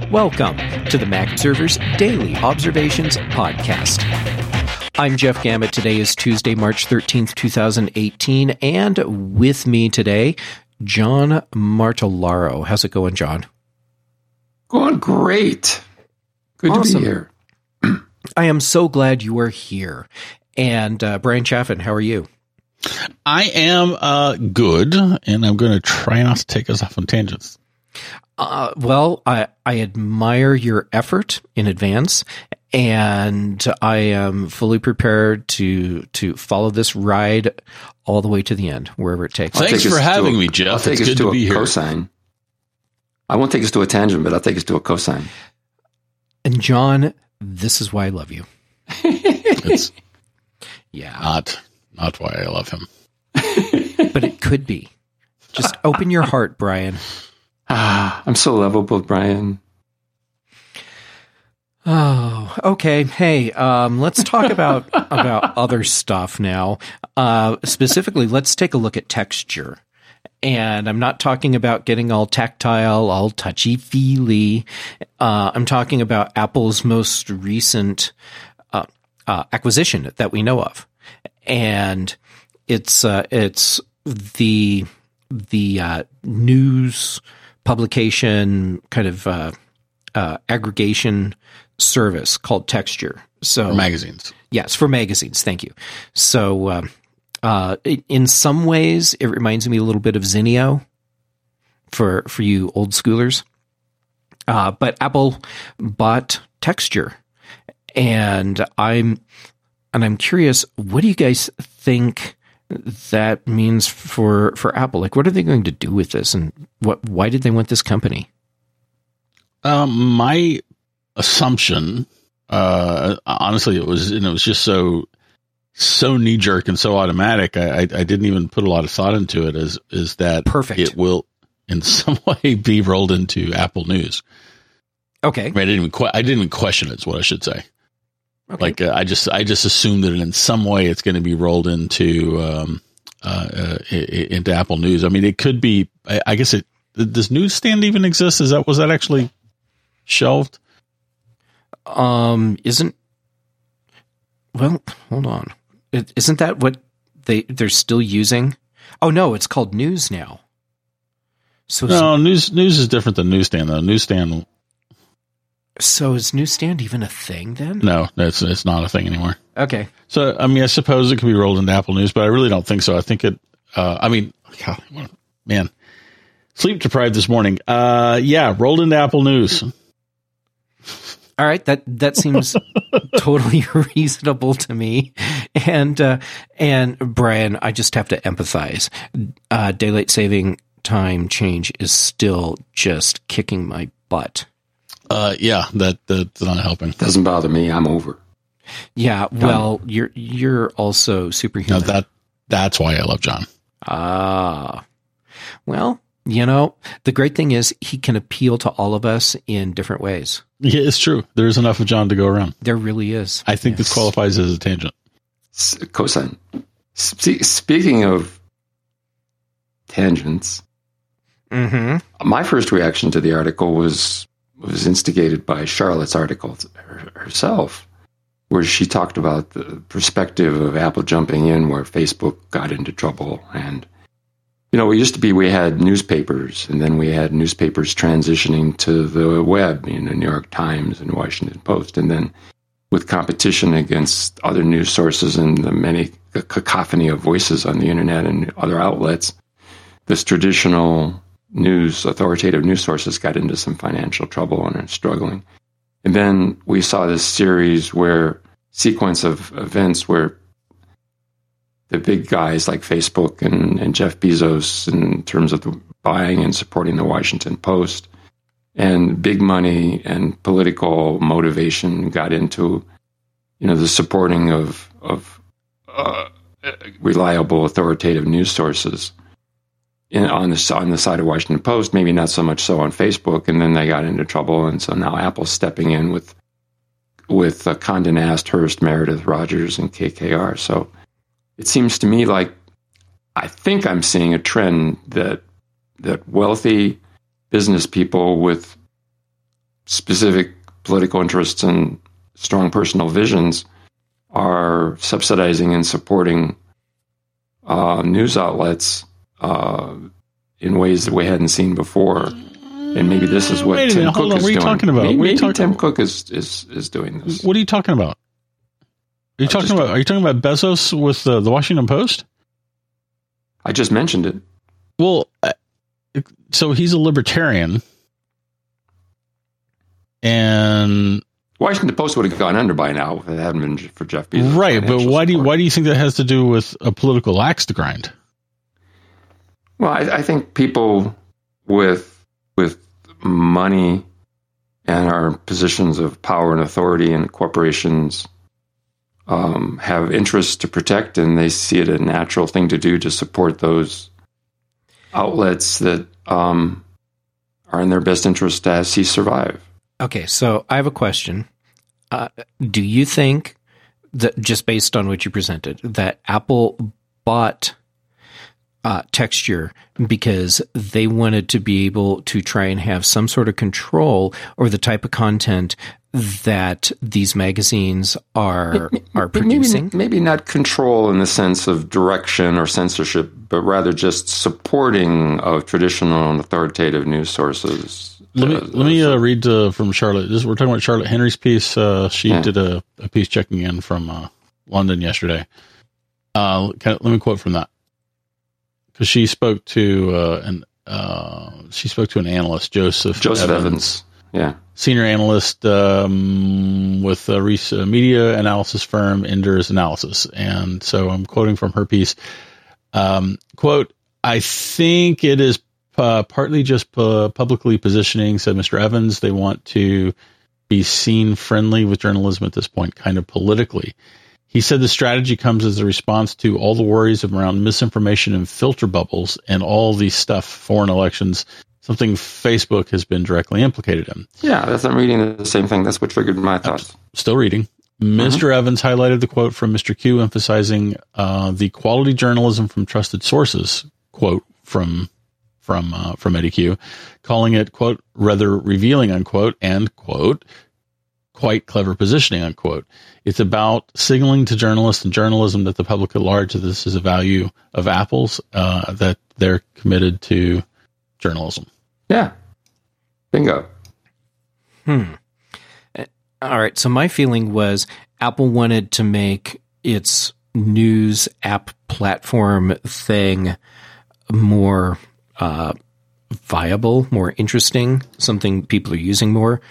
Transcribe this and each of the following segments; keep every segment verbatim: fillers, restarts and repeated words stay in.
Welcome to the Mac Observer's Daily Observations Podcast. I'm Jeff Gamet. Today is Tuesday, March thirteenth, twenty eighteen, and with me today, John Martellaro. How's it going, John? Going great. Good Awesome. to be here. I am so glad you are here. And uh, Brian Chaffin, how are you? I am uh, good, and I'm going to try not to take us off on tangents. Uh, well, I, I admire your effort in advance, and I am fully prepared to to follow this ride all the way to the end, wherever it takes. I'll Thanks take for us having to a- me, Jeff. I'll take It's us good to to a be here. cosine. I won't take us to a tangent, but I'll take us to a cosine. And John, this is why I love you. It's Yeah, not not why I love him. but it could be. Just open your heart, Brian. Ah, I'm so lovable, Brian. Oh, okay. Hey, um, let's talk about about other stuff now. Uh, specifically, let's take a look at texture. And I'm not talking about getting all tactile, all touchy-feely. Uh, I'm talking about Apple's most recent uh, uh, acquisition that we know of, and it's uh, it's the the uh, news publication kind of uh, uh, aggregation service called Texture. So For magazines. yes, for magazines. Thank you. So. Um, Uh, in some ways, it reminds me a little bit of Zinio for for you old schoolers. Uh, but Apple bought Texture, and I'm and I'm curious. What do you guys think that means for for Apple? Like, what are they going to do with this, and what? Why did they want this company? Um, my assumption, uh, honestly, it was, and it was just so. so knee jerk and so automatic. I, I, I didn't even put a lot of thought into it. Is is that Perfect. It will in some way be rolled into Apple News. Okay, I, mean, I didn't even que- I didn't even question it. Is what I should say. okay. Like uh, I just I just assumed that in some way it's going to be rolled into um uh, uh into Apple News. I mean, it could be. I, I guess it does Newsstand even exist? Is that was that actually shelved? Um, isn't well. Hold on. It, isn't that what they they're still using? Oh no, it's called News now. So No, news news is different than Newsstand though. Newsstand. so is Newsstand even a thing then? No, it's it's not a thing anymore. Okay. So, I mean, I suppose it could be rolled into Apple News, but I really don't think so. I think it, uh, I mean, God, man, sleep deprived this morning. Uh, yeah, rolled into Apple News. All right, that that seems totally reasonable to me. And uh, and Brian, I just have to empathize. Uh, daylight saving time change is still just kicking my butt. Uh, yeah, that that's not helping. Doesn't bother me. I'm over. Yeah, well, you're you're also Now superhuman. that that's why I love John. Ah, well, you know, the great thing is he can appeal to all of us in different ways. Yeah, it's true. There's enough of John to go around. There really is. I think Yes. this qualifies as a tangent. S- Cosine. See, speaking of tangents, Mm-hmm. my first reaction to the article was was instigated by Charlotte's article her- herself, where she talked about the perspective of Apple jumping in where Facebook got into trouble. And, you know, it used to be we had newspapers, and then we had newspapers transitioning to the web, you know, New York Times and Washington Post. And then with competition against other news sources and the many the cacophony of voices on the internet and other outlets, this traditional news, authoritative news sources got into some financial trouble and are struggling. And then we saw this series where sequence of events where the big guys like Facebook and, and Jeff Bezos, in terms of the buying and supporting the Washington Post, and big money and political motivation got into, you know, the supporting of of uh, reliable, authoritative news sources. In, on the on the side of Washington Post, maybe not so much so on Facebook, and then they got into trouble, and so now Apple's stepping in with with uh, Condé Nast, Hearst, Meredith, Rogers, and K K R. So it seems to me like I think I'm seeing a trend that that wealthy business people with specific political interests and strong personal visions are subsidizing and supporting uh, news outlets uh, in ways that we hadn't seen before. And maybe this is what Wait a Tim minute, Cook hold on. is What are you doing. talking about? Maybe, What are you maybe talking Tim about? Cook is, is, is doing this. What are you talking about? Are you I talking just- about? Are you talking about Bezos with uh, the Washington Post? I just mentioned it. Well, uh, so he's a libertarian, and Washington Post would have gone under by now if it hadn't been for Jeff Bezos. right. But financial why do you, support. why do you think that has to do with a political axe to grind? Well, I, I think people with with money and our positions of power and authority in corporations um, have interests to protect, and they see it a natural thing to do to support those outlets that um, are in their best interest to see survive. Okay, so I have a question. Uh, do you think that, just based on what you presented, that Apple bought uh, Texture because they wanted to be able to try and have some sort of control over the type of content that these magazines are are producing? Maybe, maybe not control in the sense of direction or censorship, but rather just supporting of traditional and authoritative news sources. Let me Uh, let me uh, read uh, from Charlotte. This, we're talking about Charlotte Henry's piece. Uh, she Yeah. did a, a piece checking in from uh, London yesterday. Uh, can I, let me quote from that, because she spoke to uh, an uh, she spoke to an analyst, Joseph Joseph Evans, Evans. Yeah. senior analyst um, with a Reese uh, media analysis firm, Enders Analysis. And so I'm quoting from her piece. Um, quote, I think it is uh, partly just pu- publicly positioning, said Mister Evans. They want to be seen friendly with journalism at this point, kind of politically. He said the strategy comes as a response to all the worries around misinformation and filter bubbles and all these stuff, foreign elections, something Facebook has been directly implicated in. Yeah, that's, I'm reading the same thing. That's what triggered my thoughts. Still reading. Mister Evans highlighted the quote from Mister Q emphasizing uh, the quality journalism from trusted sources, quote from from uh, from Eddie Q, calling it, quote, rather revealing, unquote, and, quote, quite clever positioning, unquote. It's about signaling to journalists and journalism that the public at large that this is a value of Apple's, uh, that they're committed to journalism. Yeah. Bingo. Hmm. All right. So my feeling was Apple wanted to make its news app platform thing more uh, viable, more interesting, something people are using more.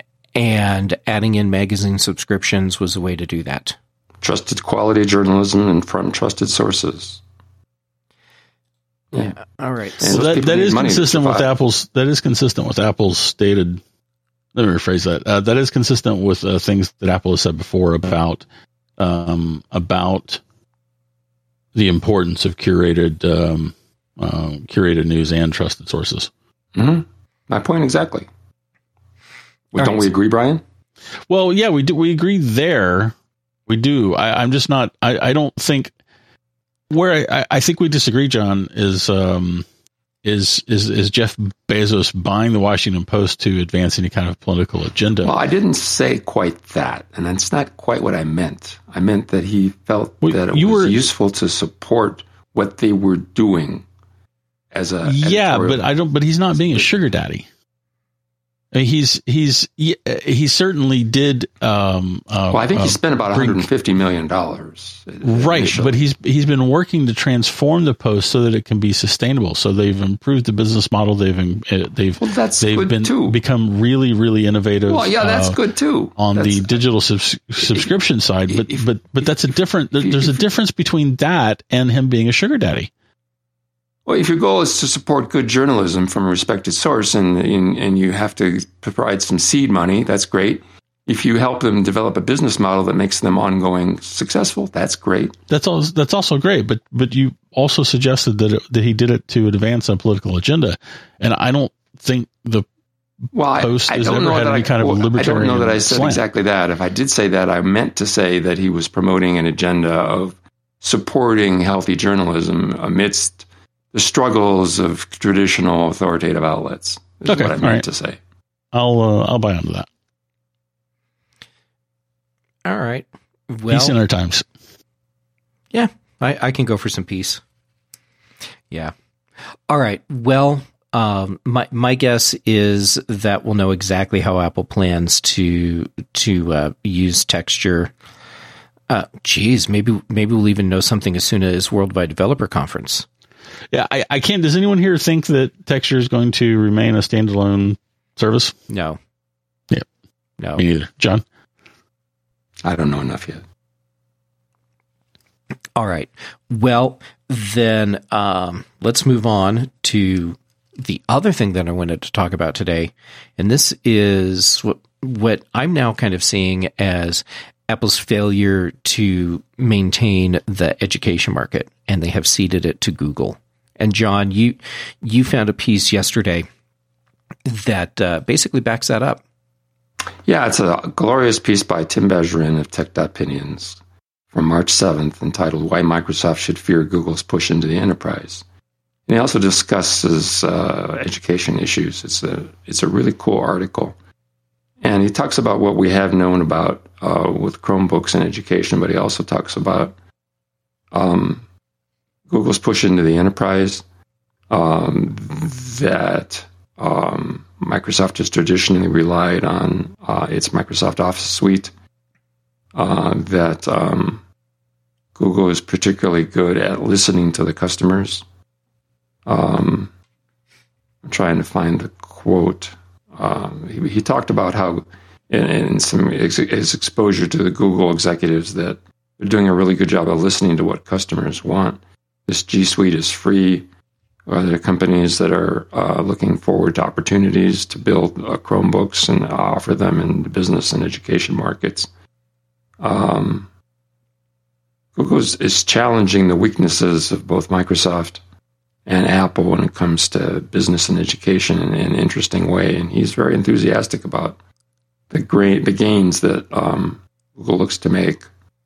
And adding in magazine subscriptions was a way to do that. Trusted quality journalism and from trusted sources. Yeah. All right. And So those that, people that need is money to consistent with survive. Apple's. That is consistent with Apple's stated. Let me rephrase that. Uh, that is consistent with uh, things that Apple has said before about um, about the importance of curated um, uh, curated news and trusted sources. Mm-hmm. My point exactly. Well, All don't right. we agree, Brian? Well, yeah, we do. We agree there. We do. I, I'm just not. I, I don't think where I, I think we disagree, John, is um, is is is Jeff Bezos buying the Washington Post to advance any kind of political agenda? Well, I didn't say quite that, and that's not quite what I meant. I meant that he felt Well, that it you was were- useful to support what they were doing as a yeah, editorial- but I don't. But he's not being a sugar daddy. I mean, he's he's he, he certainly did. Um, uh, Well, I think uh, he spent about bring- one hundred fifty million dollars. Right, initially. but he's he's been working to transform the Post so that it can be sustainable. So they've improved the business model. They've uh, they've Well, that's they've good been too. become really really innovative. Well, yeah, that's uh, good too. on That's- the digital subs- subscription side. But if- but but that's a different. there- There's a if- difference between that and him being a sugar daddy. Well, if your goal is to support good journalism from a respected source, and, and and you have to provide some seed money, that's great. If you help them develop a business model that makes them ongoing successful, that's great. That's all. That's also great. But but you also suggested that it, that he did it to advance a political agenda, and I don't think the Well, I, Post I has don't ever know had that any I, kind of a well, I don't know libertarian that I said slant. exactly that. If I did say that, I meant to say that he was promoting an agenda of supporting healthy journalism amidst the struggles of traditional authoritative outlets. Is Okay, what I all meant right. to say. I'll uh, I'll buy onto that. All right. Well, peace in our times. Yeah, I, I can go for some peace. Yeah. All right. Well, um, my my guess is that we'll know exactly how Apple plans to to uh, use texture. Uh, geez, maybe maybe we'll even know something as soon as Worldwide Developer Conference. Yeah, I, I can't. Does anyone here think that texture is going to remain a standalone service? No. Yeah. No. Me neither. John? I don't know enough yet. All right. Well, then um, let's move on to the other thing that I wanted to talk about today. And this is what, what I'm now kind of seeing as Apple's failure to maintain the education market, and they have ceded it to Google. And John, you you found a piece yesterday that uh, basically backs that up. Yeah, it's a glorious piece by Tim Bergeron of Tech.Opinions from March seventh entitled Why Microsoft Should Fear Google's Push into the Enterprise. And he also discusses uh, education issues. It's a, it's a really cool article. And he talks about what we have known about uh, with Chromebooks and education, but he also talks about um, Google's push into the enterprise, um, that um, Microsoft has traditionally relied on uh, its Microsoft Office suite, uh, that um, Google is particularly good at listening to the customers. Um, I'm trying to find the quote. Um, he, he talked about how, in, in some ex, his exposure to the Google executives, that they're doing a really good job of listening to what customers want. This G Suite is free. Or there are companies that are uh, looking forward to opportunities to build uh, Chromebooks and offer them in the business and education markets. Um, Google is, is challenging the weaknesses of both Microsoft and Apple when it comes to business and education in, in an interesting way, and he's very enthusiastic about the great the gains that um, Google looks to make.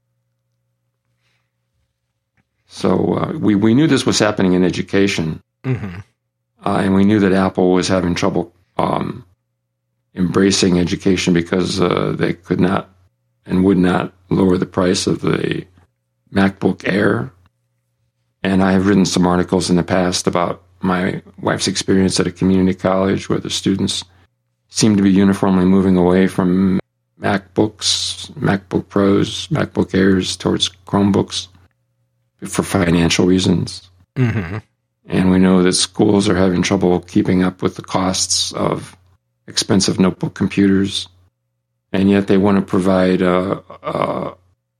So uh, we we knew this was happening in education, mm-hmm. uh, and we knew that Apple was having trouble um, embracing education because uh, they could not and would not lower the price of the MacBook Air. And I have written some articles in the past about my wife's experience at a community college where the students seem to be uniformly moving away from MacBooks, MacBook Pros, MacBook Airs towards Chromebooks for financial reasons. Mm-hmm. And we know that schools are having trouble keeping up with the costs of expensive notebook computers. And yet they want to provide a, a,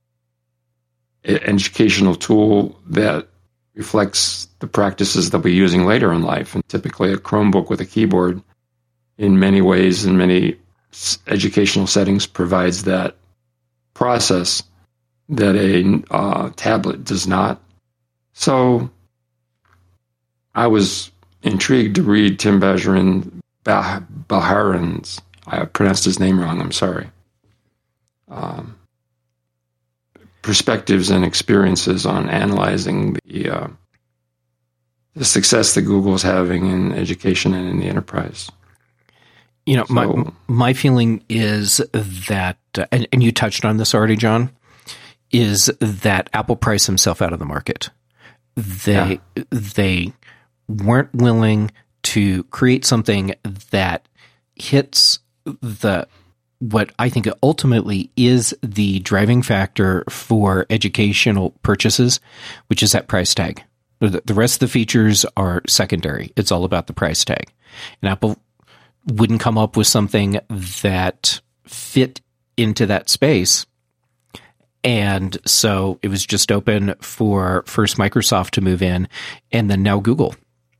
an educational tool that reflects the practices they'll be using later in life. And typically a Chromebook with a keyboard, in many ways, in many educational settings, provides that process that a uh, tablet does not. So I was intrigued to read Tim Bergeron, bah- Bergeron's, I pronounced his name wrong, I'm sorry, um, perspectives and experiences on analyzing the uh, the success that Google is having in education and in the enterprise. You know, so, my my feeling is that, uh, and, and you touched on this already, John, is that Apple priced himself out of the market. They yeah. they weren't willing to create something that hits the what I think ultimately is the driving factor for educational purchases, which is that price tag. The, the rest of the features are secondary. It's all about the price tag. And Apple wouldn't come up with something that fit into that space. And so it was just open for first Microsoft to move in, and then now Google.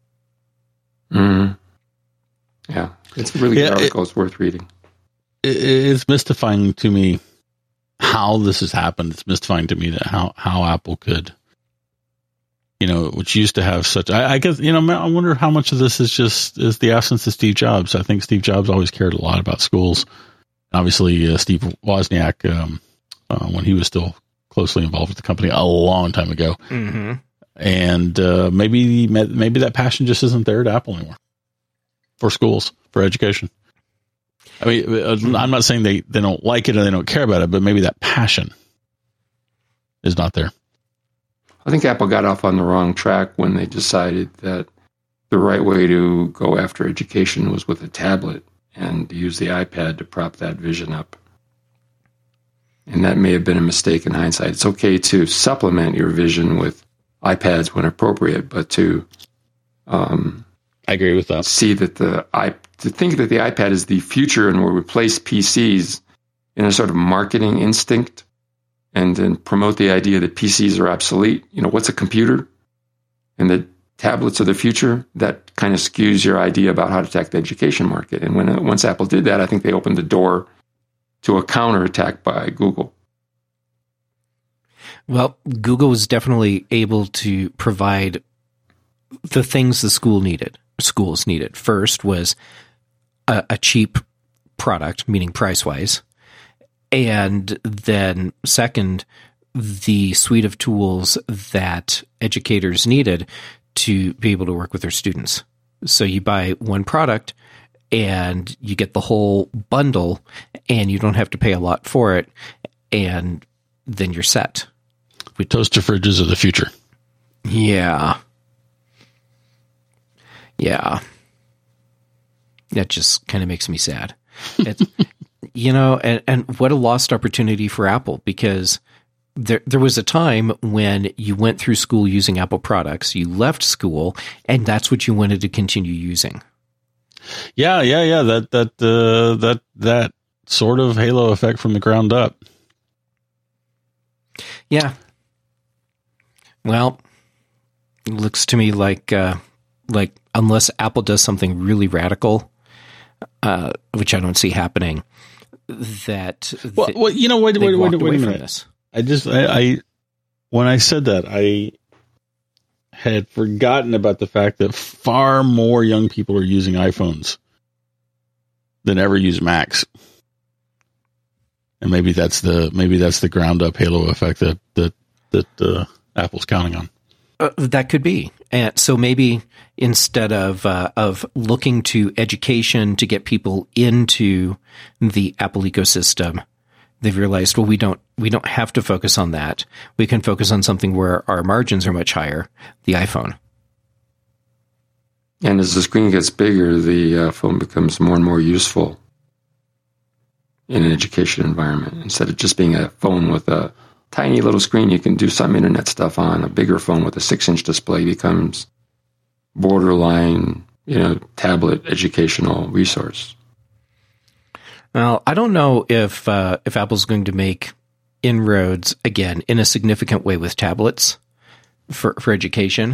Mm-hmm. Yeah, it's a really yeah, good article. It, it's worth reading. It's mystifying to me how this has happened. It's mystifying to me that how, how Apple could, you know, which used to have such, I, I guess, you know, I wonder how much of this is just is the absence of Steve Jobs. I think Steve Jobs always cared a lot about schools. Obviously, uh, Steve Wozniak, um, uh, when he was still closely involved with the company a long time ago. Mm-hmm. And uh, maybe maybe that passion just isn't there at Apple anymore for schools, for education. I mean, I'm not saying they, they don't like it or they don't care about it, but maybe that passion is not there. I think Apple got off on the wrong track when they decided that the right way to go after education was with a tablet and use the iPad to prop that vision up. And that may have been a mistake in hindsight. It's okay to supplement your vision with iPads when appropriate, but to um, I agree with that. See that the i to think that the iPad is the future and will replace P Cs in a sort of marketing instinct, and then promote the idea that P Cs are obsolete. You know, what's a computer? And that tablets are the future. That kind of skews your idea about how to attack the education market. And when once Apple did that, I think they opened the door to a counterattack by Google. Well, Google was definitely able to provide the things the school needed. Schools needed. First was a, a cheap product, meaning price-wise, and then second, the suite of tools that educators needed to be able to work with their students. So you buy one product and you get the whole bundle, and you don't have to pay a lot for it, and then you're set. We toaster fridges of the future. Yeah. Yeah. That just kind of makes me sad. It's, you know, and, and what a lost opportunity for Apple, because there there was a time when you went through school using Apple products, you left school, and that's what you wanted to continue using. Yeah, yeah, yeah. That that uh, that that sort of halo effect from the ground up. Yeah. Well, it looks to me like uh, like unless Apple does something really radical, uh, which I don't see happening, that well, th- well you know, wait, wait, wait, wait, wait a minute. This. I just I, I when I said that I had forgotten about the fact that far more young people are using iPhones than ever use Macs. And maybe that's the maybe that's the ground up halo effect that that that uh, Apple's counting on. Uh, that could be. And so maybe instead of uh, of looking to education to get people into the Apple ecosystem, they've realized, well, we don't we don't have to focus on that. We can focus on something where our margins are much higher, the iPhone. And as the screen gets bigger, the uh, phone becomes more and more useful in an education environment. Instead of just being a phone with a tiny little screen you can do some internet stuff on, a bigger phone with a six-inch display becomes borderline, you know, tablet educational resource. Well, I don't know if uh, if Apple's going to make inroads again in a significant way with tablets for for education,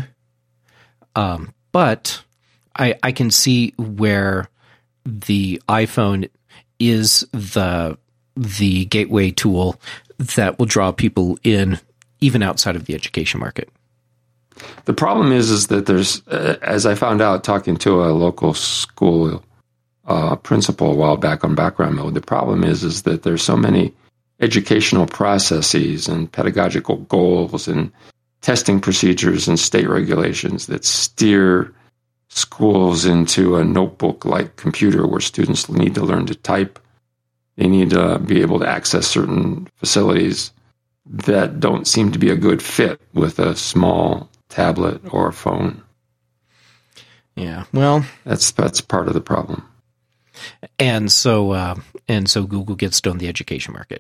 um, but I I can see where the iPhone is the the gateway tool that will draw people in even outside of the education market. The problem is, is that there's, uh, as I found out talking to a local school uh, principal a while back on Background Mode, the problem is, is that there's so many educational processes and pedagogical goals and testing procedures and state regulations that steer schools into a notebook-like computer where students need to learn to type. They need to be able to access certain facilities that don't seem to be a good fit with a small tablet or a phone. Yeah, well, that's that's part of the problem. And so, uh, and so, Google gets done the education market.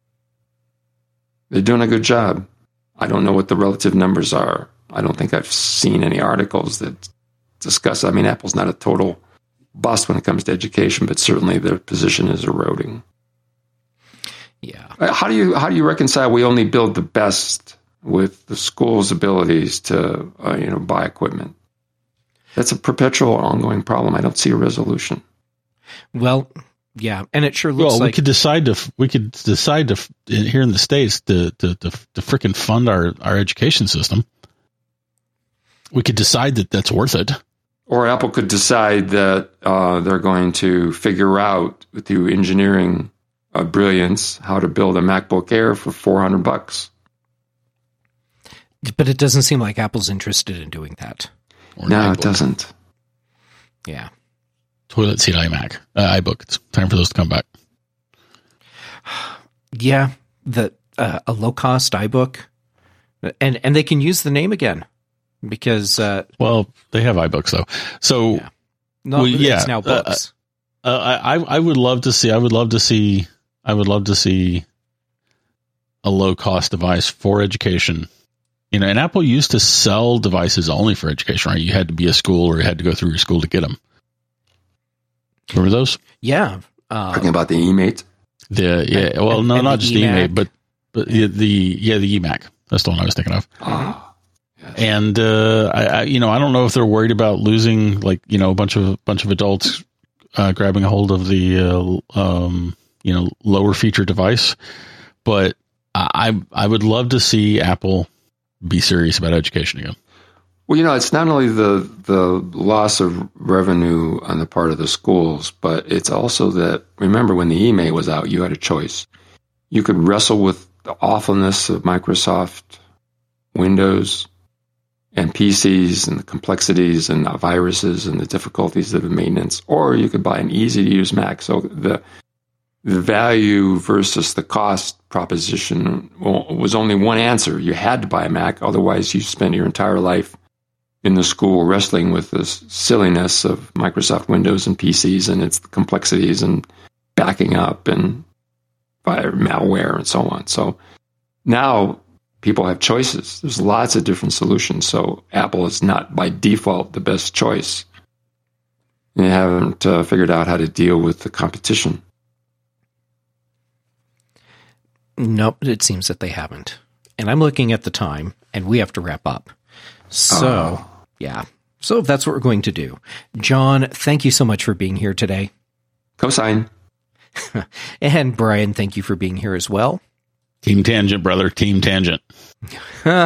They're doing a good job. I don't know what the relative numbers are. I don't think I've seen any articles that discuss. I mean, Apple's not a total bust when it comes to education, but certainly their position is eroding. Yeah. How do you how do you reconcile we only build the best with the school's abilities to uh, you know buy equipment? That's a perpetual, ongoing problem. I don't see a resolution. Well, yeah, and it sure looks well, like we could decide to we could decide to here in the States to to to, to frickin' fund our our education system. We could decide that that's worth it. Or Apple could decide that uh, they're going to figure out through engineering uh, brilliance how to build a MacBook Air for four hundred bucks. But it doesn't seem like Apple's interested in doing that. Or no, it doesn't. Yeah. toilet seat iMac, uh, iBook. It's time for those to come back. Yeah, the uh, a low cost iBook, and and they can use the name again because uh, well, they have iBooks though. So yeah. no, well, it's yeah, now books. Uh, uh, I I would love to see. I would love to see. I would love to see a low cost device for education. You know, and Apple used to sell devices only for education, right? You had to be a school or you had to go through your school to get them. Remember those? Yeah. Uh, Talking about the eMate? The, yeah. And, well, no, and not the just eMac. the eMate, but, but the, the, yeah, the eMac. That's the one I was thinking of. Oh, yes. And, uh, I, I, you know, I don't know if they're worried about losing, like, you know, a bunch of, bunch of adults, uh, grabbing a hold of the, uh, um, you know, lower feature device, but I, I would love to see Apple be serious about education again. Well, you know, it's not only the the loss of revenue on the part of the schools, but it's also that, remember when the eMate was out, you had a choice. You could wrestle with the awfulness of Microsoft Windows and P Cs and the complexities and the viruses and the difficulties of the maintenance, or you could buy an easy-to-use Mac. So the the value versus the cost proposition was only one answer. You had to buy a Mac, otherwise you spent your entire life in the school wrestling with this silliness of Microsoft Windows and P Cs and its complexities and backing up and by malware and so on. So now people have choices. There's lots of different solutions. So Apple is not by default the best choice. They haven't uh, figured out how to deal with the competition. Nope, it seems that they haven't. And I'm looking at the time, and we have to wrap up. So, Oh. yeah. So that's what we're going to do. John, thank you so much for being here today. Cosine. And Brian, thank you for being here as well. Team Tangent, brother. Team Tangent. uh,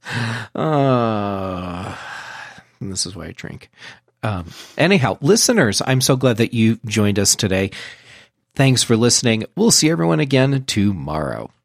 this is why I drink. Um, anyhow, listeners, I'm so glad that you joined us today. Thanks for listening. We'll see everyone again tomorrow.